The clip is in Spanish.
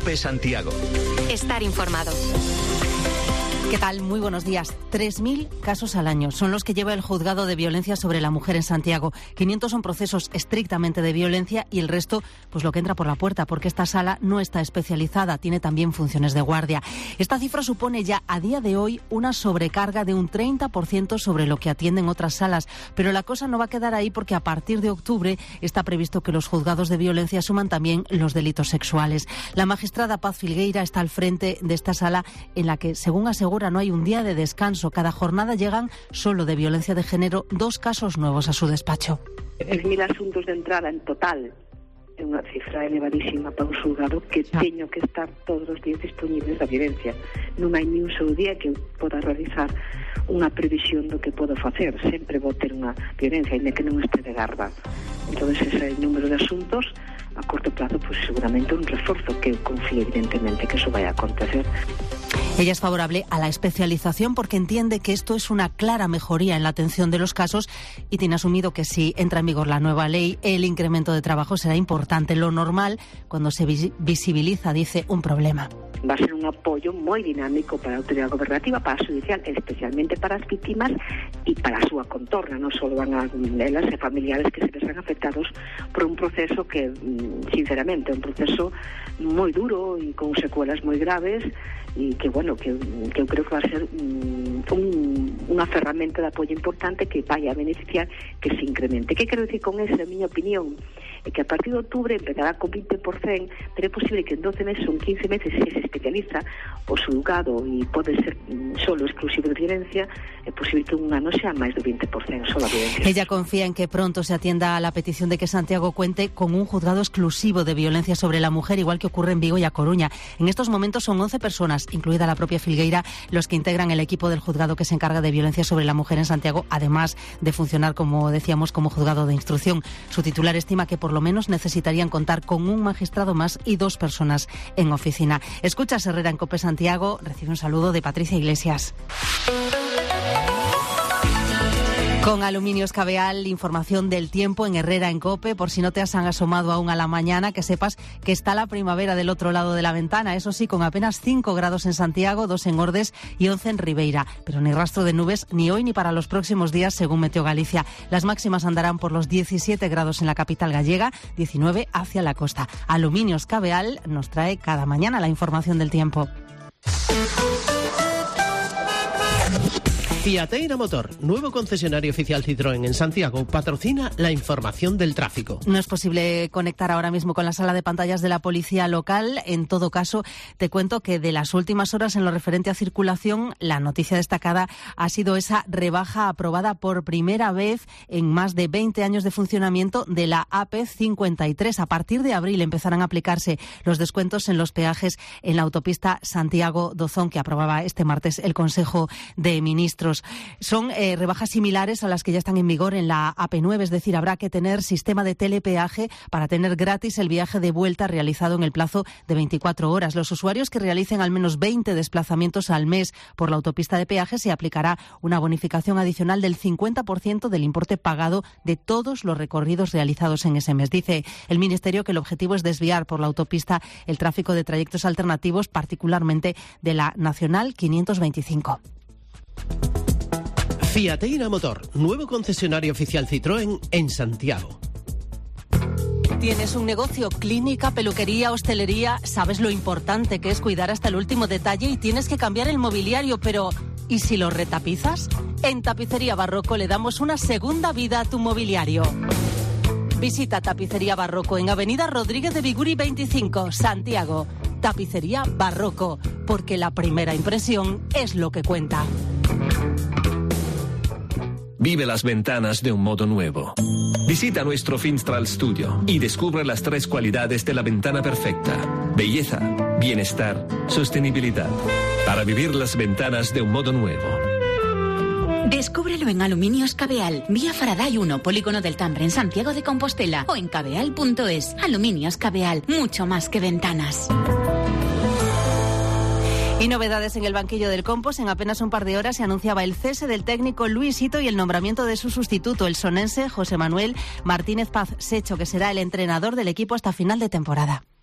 COPE Santiago. Estar informado. ¿Qué tal? Muy buenos días. 3.000 casos al año son los que lleva el Juzgado de Violencia sobre la Mujer en Santiago. 500 son procesos estrictamente de violencia y el resto, pues lo que entra por la puerta, porque esta sala no está especializada, tiene también funciones de guardia. Esta cifra supone ya a día de hoy una sobrecarga de un 30% sobre lo que atienden otras salas. Pero la cosa no va a quedar ahí porque a partir de octubre está previsto que los juzgados de violencia suman también los delitos sexuales. La magistrada Paz Filgueira está al frente de esta sala en la que, según asegura, no hay un día de descanso. Cada jornada llegan, solo de violencia de género, 2 casos nuevos a su despacho. 1000 asuntos de entrada en total. É unha cifra elevadísima para un xulgado que teño que estar todos os días disponibles da violencia. Non hai ni un só día que poda realizar unha previsión do que podo facer. Sempre vou ter unha violencia, ainda que non este de garda. Entón, ese número de asuntos a corto plazo, pues seguramente un reforzo, que eu confío evidentemente que eso vai a acontecer. Ella es favorable a la especialización porque entiende que esto es una clara mejoría en la atención de los casos y tiene asumido que si entra en vigor la nueva ley, el incremento de trabajo será importante. Lo normal, cuando se visibiliza, dice, un problema. Va a ser un apoio moi dinámico para a autoridade gobernativa, para a judicial, especialmente para as vítimas e para a súa contorna. Non só van a elas e familiares que se verán afectados por un proceso que, sinceramente, é un proceso moi duro e con secuelas moi graves e que, bueno, que eu creo que va a ser unha ferramenta de apoio importante que vai a beneficiar que se incremente. Que quero dicir con esa, a miña opinión? É que a partir de outubro empezará con 20%, pero é posible que en 12 meses ou 15 meses, se se especializa o xulgado e pode ser solo exclusivo de violencia, é posible que un ano sea máis do 20% solo a violencia. Ella confía en que pronto se atienda a la petición de que Santiago cuente con un juzgado exclusivo de violencia sobre la mujer, igual que ocurre en Vigo y A Coruña. En estos momentos son 11 personas, incluida la propia Filgueira, los que integran el equipo del juzgado que se encarga de violencia sobre la mujer en Santiago, además de funcionar, como decíamos, como juzgado de instrucción. Su titular estima que por lo menos necesitarían contar con un magistrado más y 2 personas en oficina. Escuchas Herrera en COPE Santiago. Recibe un saludo de Patricia Iglesias. Con Aluminios Cabeal, información del tiempo en Herrera en COPE. Por si no te has asomado aún a la mañana, que sepas que está la primavera del otro lado de la ventana. Eso sí, con apenas 5 grados en Santiago, 2 en Ordes y 11 en Ribeira. Pero ni rastro de nubes ni hoy ni para los próximos días, según Meteo Galicia. Las máximas andarán por los 17 grados en la capital gallega, 19 hacia la costa. Aluminios Cabeal nos trae cada mañana la información del tiempo. Fiateira Motor, nuevo concesionario oficial Citroën en Santiago, patrocina la información del tráfico. No es posible conectar ahora mismo con la sala de pantallas de la policía local. En todo caso, te cuento que de las últimas horas en lo referente a circulación, la noticia destacada ha sido esa rebaja aprobada por primera vez en más de 20 años de funcionamiento de la AP53. A partir de abril empezarán a aplicarse los descuentos en los peajes en la autopista Santiago-Dozón, que aprobaba este martes el Consejo de Ministros. Son rebajas similares a las que ya están en vigor en la AP9, es decir, habrá que tener sistema de telepeaje para tener gratis el viaje de vuelta realizado en el plazo de 24 horas. Los usuarios que realicen al menos 20 desplazamientos al mes por la autopista de peaje se aplicará una bonificación adicional del 50% del importe pagado de todos los recorridos realizados en ese mes. Dice el Ministerio que el objetivo es desviar por la autopista el tráfico de trayectos alternativos, particularmente de la Nacional 525. Fiateira Motor, nuevo concesionario oficial Citroën en Santiago. ¿Tienes un negocio, clínica, peluquería, hostelería? ¿Sabes lo importante que es cuidar hasta el último detalle y tienes que cambiar el mobiliario, pero ¿y si lo retapizas? En Tapicería Barroco le damos una segunda vida a tu mobiliario. Visita Tapicería Barroco en Avenida Rodríguez de Biguri 25, Santiago. Tapicería Barroco, porque la primera impresión es lo que cuenta. Vive las ventanas de un modo nuevo. Visita nuestro Finstral Studio y descubre las 3 cualidades de la ventana perfecta: belleza, bienestar, sostenibilidad. Para vivir las ventanas de un modo nuevo. Descúbrelo en Aluminios Cabeal, vía Faraday 1, Polígono del Tambre, en Santiago de Compostela, o en cabeal.es. Aluminios Cabeal, mucho más que ventanas. Y novedades en el banquillo del Compos. En apenas un par de horas se anunciaba el cese del técnico Luis Hito y el nombramiento de su sustituto, el sonense José Manuel Martínez Paz Secho, que será el entrenador del equipo hasta final de temporada.